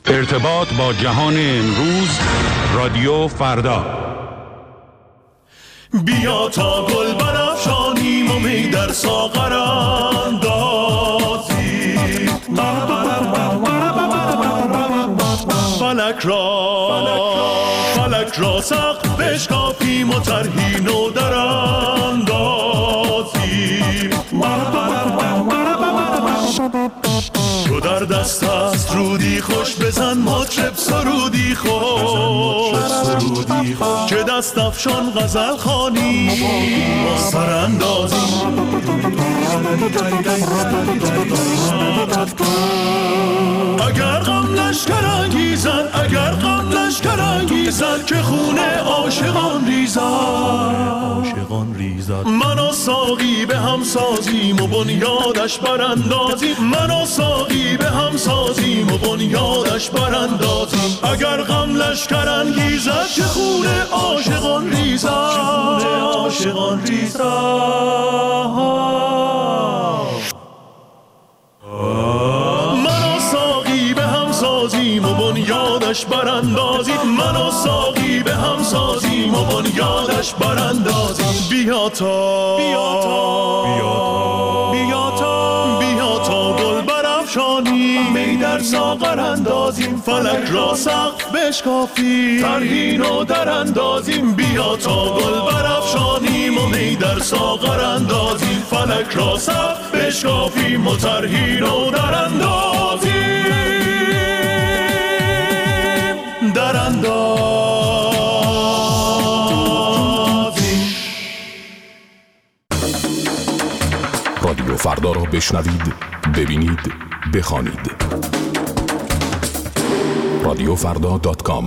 ارتباط با جهان امروز، رادیو فردا. بیا تا گل برافشانیم و می در ساغر اندازیم، فلک را سقف بشکافیم و طرحی نو در اندازیم. تو در دست است رودی خوش، بزن مطرب سرودی خوش، که دست افشان غزل خوانی با سر اندازیم. اگر غم لشکر انگیزد، اگر غم لشکر انگیزد، که خونه عاشقان ریزد، من و ساقی به هم سازیم و بنیادش براندازیم، من و ساقی به هم سازیم و بنیادش براندازیم. اگر غم لشکر انگیزد، که خونه عاشقان ریزد، و بنیادش براندازیم، من و ساقی به هم سازیم و بنیادش براندازیم. بیا تا گل برافشانیم، می در ساغر اندازیم، فلک را سقف بشکافیم، طرحی نو در اندازیم. بیا تا گل برافشانیم و می در ساغر اندازیم، فلک را سقف بشکافیم و طرحی نو در اندازیم. رادیو فردا را بشنوید، ببینید، بخوانید. radiofrda.com.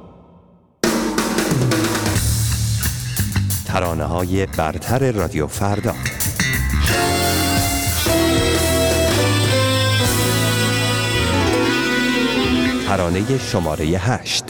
ترانه‌های برتر رادیو فردا. ترانه شماره 8.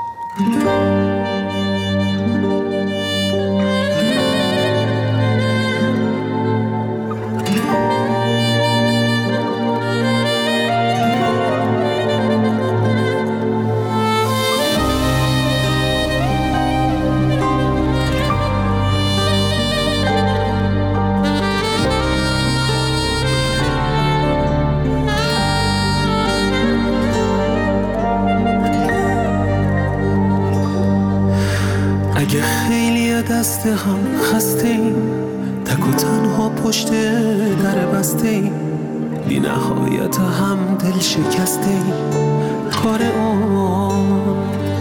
اگه خیلی دست هم خسته ایم، تک و تنها پشت در بسته ایم، بی نهایت هم دل شکسته ایم، کار اون.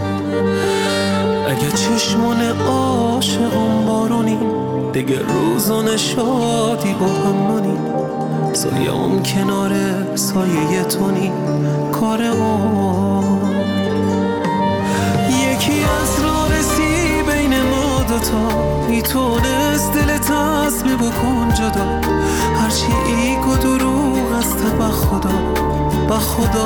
اگه چشمون عاشقون بارونیم، دیگه روزان شادی با هم مونیم، سایه اون کنار سایه تونیم، کار اون. یکی از راه رسی بین ما دوتا، میتونست دلت عزم بکن جدا، هرچی ایگ و دروغ است به خدا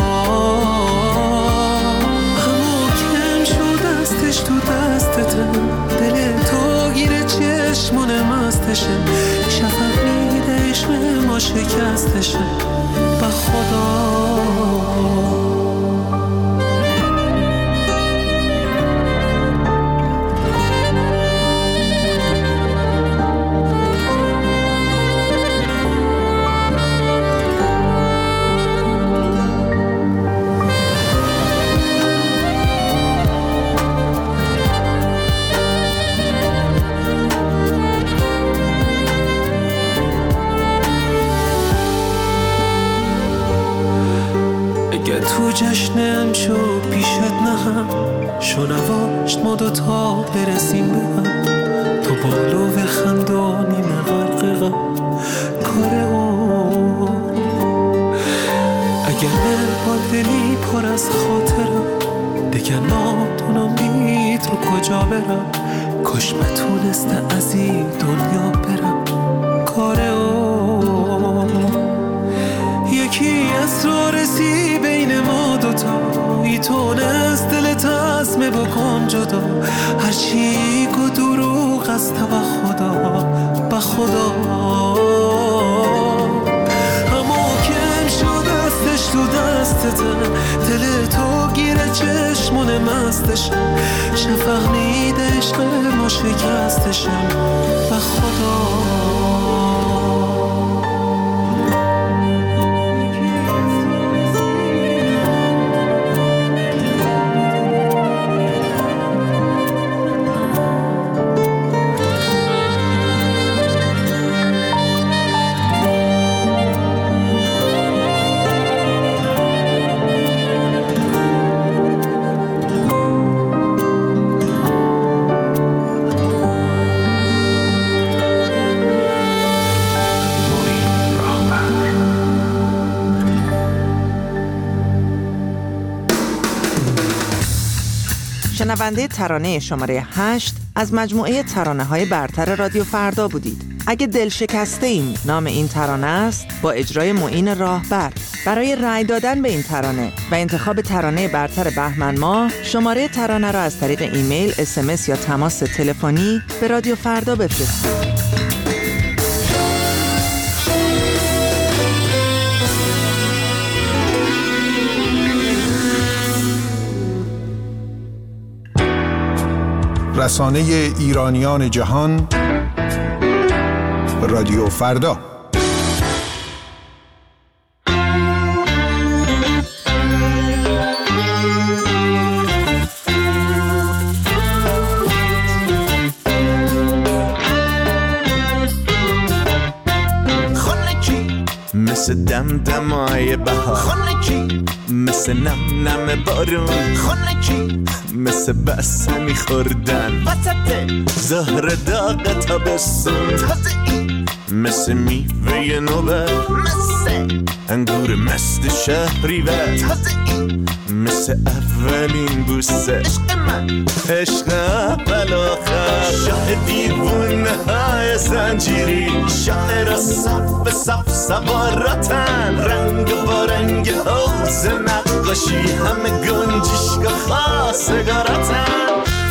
همو کم شد دستش تو دستته، دل تو گیره چشمون مستشه، شفق میده عشق ما شکستشه، به خدا. تو جشنم شو پیشت نهم، شنواشت ما دوتا برسیم به هم، تو بالو و خندانی مغرق غم، کار اون. اگر با دلی پر از خاطرم، دیگه نادونم بی تو کجا برم، کاش بتونسته از این دنیا برم، کار اون. یکی از راه رسی بین ما دوتا، میتونست دلت عزم بکن جدا، هرچی که دروغ است به خدا همو کم شد دستش تو دست دستتم، دل تو گیره چشمون مستشم، شفهمید عشق ما شکستشم و خدا شنونده ترانه شماره 8 از مجموعه ترانه‌های برتر رادیو فردا بودید. اگه دل شکسته ایم نام این ترانه است، با اجرای معین راهبر. برای رأی دادن به این ترانه و انتخاب ترانه برتر بهمن ماه، شماره ترانه را از طریق ایمیل، SMS یا تماس تلفنی به رادیو فردا بفرستید. رسانه ایرانیان جهان رادیو فردا. مثل دمدمای بهار، خنکی مثل نم نم بارون، خنکی مثل بسمی خوردن وسط زهر داغ تابستون، تازه‌ای مثل میوه نوبت، مثل انگور مست شهریور، تازه‌ای مثل اولین بوسه عشق من، عشق اول آخر، شاه دیوونه های زنجیری، شاعر صف به صف سوارتن، رنگ با رنگ حوض نقاشی، همه گنجشگاه خواستگارتن.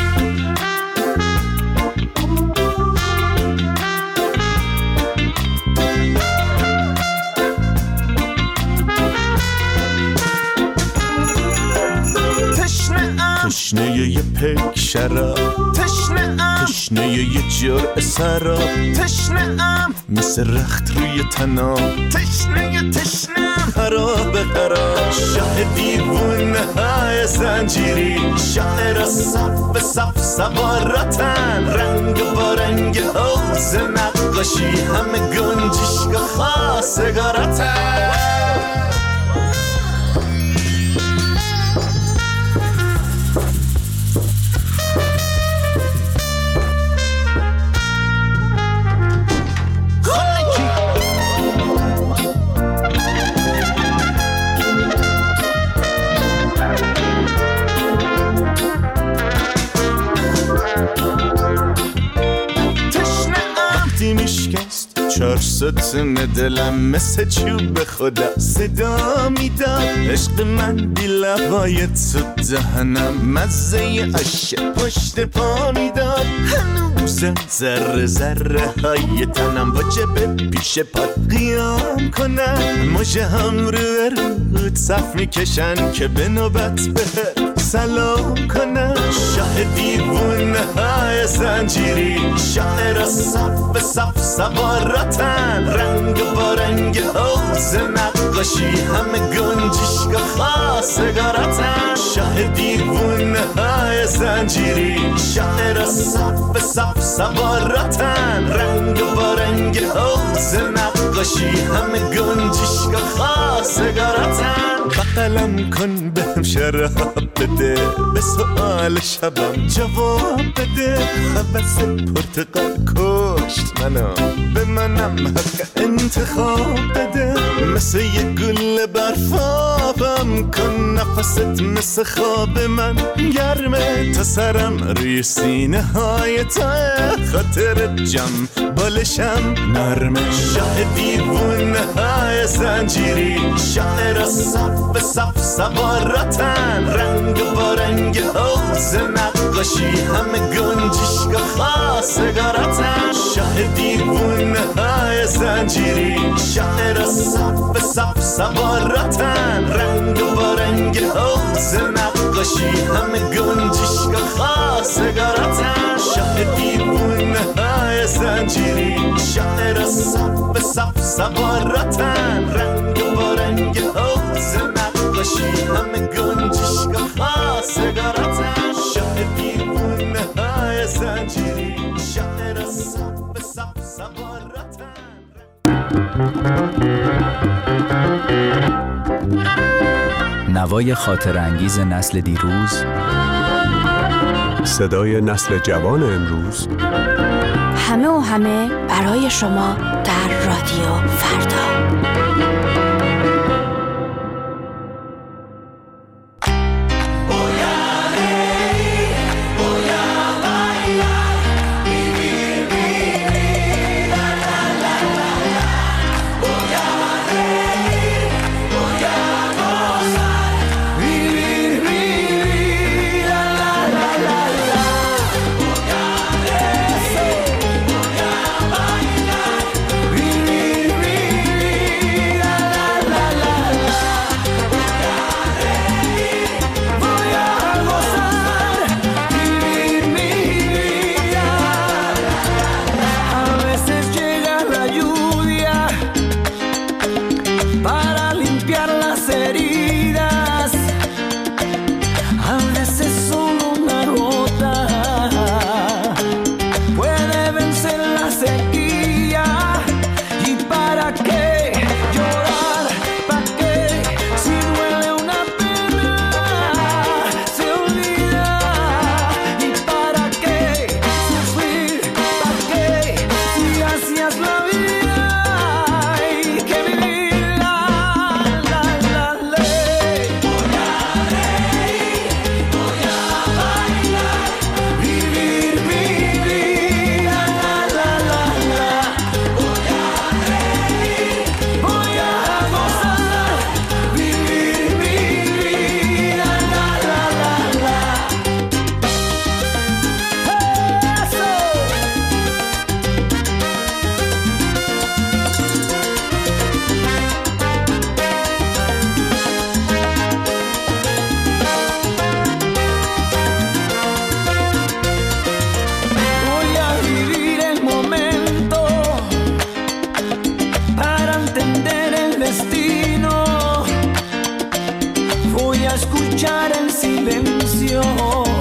تشنه یه پک شراب، تشنه یه جرعه سراب، تشنه‌ام مثل رخت روی تناب، تشنه خراب قرار، شاه دیوونه های زنجیری، شاعر صف به صف سوارتن، رنگ با رنگ حوض نقاشی، همه گنجشگاه خواستگارتن. چار ستون دلم مثل چوب خدا صدا میداد، عشق من بی لبای تو دهنم مزه عشق پشت پا میداد، هنوز ذره ذره های تنم واجب پیش پا قیام کنن، مژه هم رو صف میکشن که به نوبت به سلام کنن، شاه دیوونه های زنجیری، شاعر صف به صف سوارتن، رنگ با رنگ حوض نقاشی، همه گنجشگاه خواستگارتن، شاه دیوونه های زنجیری، شاعر صف به صف سوارتن، رنگ با رنگ حوض نقاشی، همه گنجشگاه خواستگارتن. بغلم کن بهم شراب بده، به سؤال شبم جواب بده، حوض پرتقال کشت منو، به منم حق انتخاب بده، مثل یه گل برفابم کن، نفست مثل خواب من گرمه، تا سرم روی سینه های تا خاطر جم بالشم نرمه، شاه دیوونه های های زنجیری شاعر صف صف سوارتن رنگ با رنگ حوض نقاشی همه گنجشگاه خواستگارتن شاه دیوونه های زنجیری شاعر صف صف سوارتن رنگ با رنگ حوض نقاشی همه گنجشگاه خواستگارتن شاه دیوونه های زنجیری شاعر صف صف سوارتن رنگ با رنگ حوض نقاشی همه گنجشگاه خواستگارتن شاه دیوونه های زنجیری شاعر صف صف سوارتن. نوای خاطر انگیز نسل دیروز، صدای نسل جوان امروز، همه و همه برای شما در رادیو فردا. Escuchar el silencio